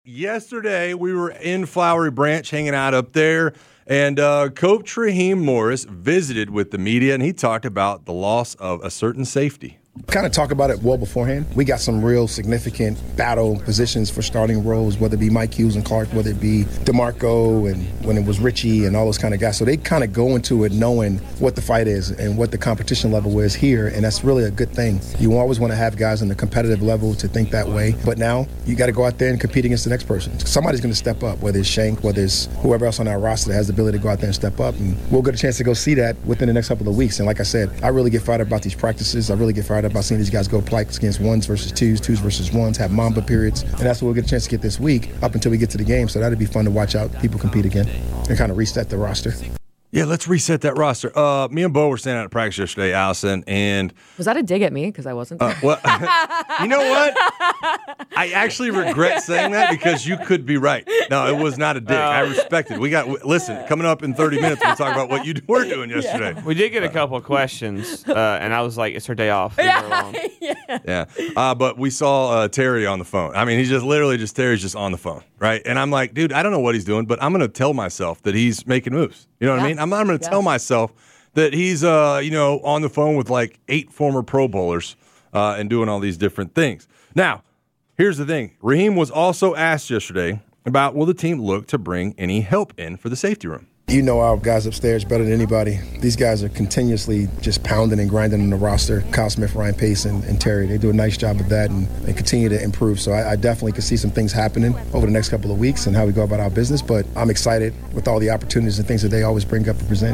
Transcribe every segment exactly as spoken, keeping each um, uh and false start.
Yesterday, we were in Flowery Branch hanging out up there, and uh, Coach Raheem Morris visited with the media, and he talked about the loss of a certain safety. Kind of talk about it well beforehand. We got some real significant battle positions for starting roles, whether it be Mike Hughes and Clark, whether it be DeMarco and when it was Richie and all those kind of guys. So they kind of go into it knowing what the fight is and what the competition level is here, and that's really a good thing. You always want to have guys on the competitive level to think that way, but now you got to go out there and compete against the next person. Somebody's going to step up, whether it's Shank, whether it's whoever else on our roster that has the ability to go out there and step up, and we'll get a chance to go see that within the next couple of weeks. And like I said, I really get fired up about these practices. I really get fired up about seeing these guys go play against ones versus twos, twos versus ones, have Mamba periods, and that's what we'll get a chance to get this week up until we get to the game. So that'd be fun to watch out people compete again and kind of reset the roster. Yeah, let's reset that roster. Uh, me and Bo were standing out at practice yesterday, Allison, and was that a dig at me because I wasn't there? Uh, well, you know what? I actually regret saying that because you could be right. No, it was not a dig. Uh, I respect it. We got listen. Coming up in thirty minutes, we'll talk about what you were doing yesterday. Yeah. We did get a couple of questions, uh, and I was like, "It's her day off." Yeah, yeah. yeah. Uh, but we saw uh, Terry on the phone. I mean, he's just literally just Terry's just on the phone, right? And I'm like, dude, I don't know what he's doing, but I'm going to tell myself that he's making moves. You know what yeah. I mean? I'm not going to yeah. tell myself that he's, uh, you know, on the phone with like eight former Pro Bowlers uh, and doing all these different things. Now, here's the thing. Raheem was also asked yesterday about will the team look to bring any help in for the safety room. You know our guys upstairs better than anybody. These guys are continuously just pounding and grinding on the roster. Kyle Smith, Ryan Pace, and, and Terry, they do a nice job of that and, and continue to improve. So I, I definitely could see some things happening over the next couple of weeks and how we go about our business. But I'm excited with all the opportunities and things that they always bring up and present.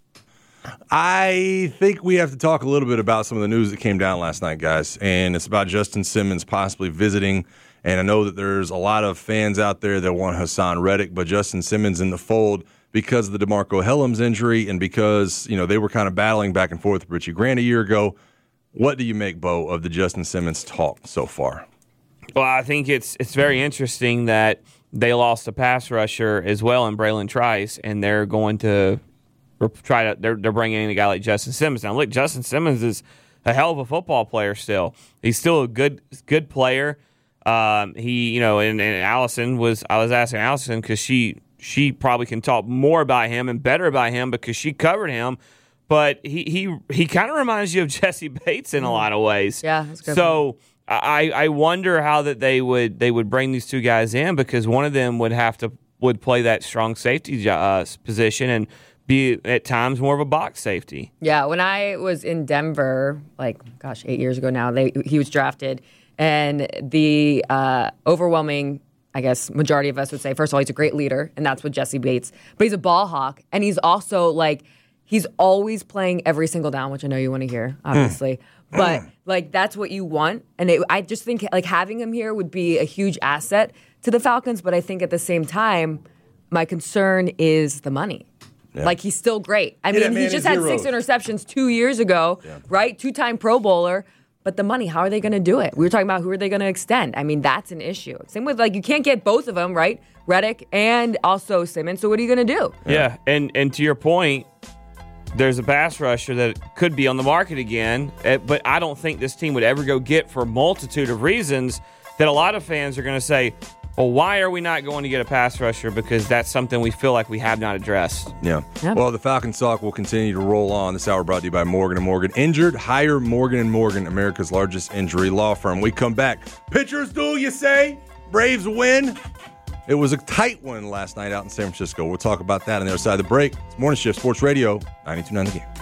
I think we have to talk a little bit about some of the news that came down last night, guys. And it's about Justin Simmons possibly visiting. And I know that there's a lot of fans out there that want Hassan Reddick, but Justin Simmons in the fold because of the DeMarco Hellams injury and because, you know, they were kind of battling back and forth with Richie Grant a year ago. What do you make, Bo, of the Justin Simmons talk so far? Well, I think it's it's very interesting that they lost a pass rusher as well in Braylon Trice, and they're going to try to they're they're bringing in a guy like Justin Simmons. Now, look, Justin Simmons is a hell of a football player still. He's still a good good player. Um, he, you know, and, and Allison was I was asking Allison because she. She probably can talk more about him and better about him because she covered him. But he he, he kind of reminds you of Jesse Bates in a lot of ways. Yeah, that's good. So I, I wonder how that they would they would bring these two guys in because one of them would have to would play that strong safety uh, position and be at times more of a box safety. Yeah, when I was in Denver, like gosh, eight years ago now, they he was drafted, and the uh, overwhelming. I guess majority of us would say, first of all, he's a great leader, and that's what Jesse Bates. But he's a ball hawk, and he's also like, he's always playing every single down, which I know you want to hear, obviously. Mm. But like, that's what you want, and it, I just think like having him here would be a huge asset to the Falcons. But I think at the same time, my concern is the money. Yeah. Like he's still great. I yeah, mean, he just had zeros. six interceptions two years ago, yeah. right? Two-time Pro Bowler. But the money, how are they going to do it? We were talking about who are they going to extend. I mean, that's an issue. Same with, like, you can't get both of them, right? Reddick and also Simmons. So what are you going to do? Yeah, and and to your point, there's a pass rusher that could be on the market again, but I don't think this team would ever go get for a multitude of reasons that a lot of fans are going to say, well, why are we not going to get a pass rusher? Because that's something we feel like we have not addressed. Yeah. Yep. Well, the Falcons talk will continue to roll on. This hour brought to you by Morgan and Morgan. Injured? Hire Morgan and Morgan, America's largest injury law firm. We come back. Pitchers duel, you say? Braves win? It was a tight one last night out in San Francisco. We'll talk about that on the other side of the break. It's Morning Shift Sports Radio, ninety-two point nine The Game.